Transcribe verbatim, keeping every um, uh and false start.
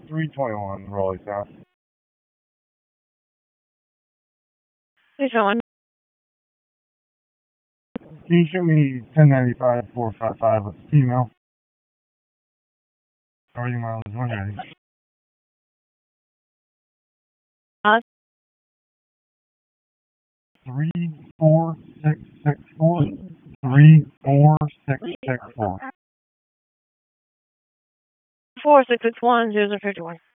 three twenty-one, Raleigh South. three twenty-one. Can you shoot me ten ninety-five, four five five with female? Starting mileage one ready. Uh, Three four six six four. Three four six six four. four six six one zero zero fifty one.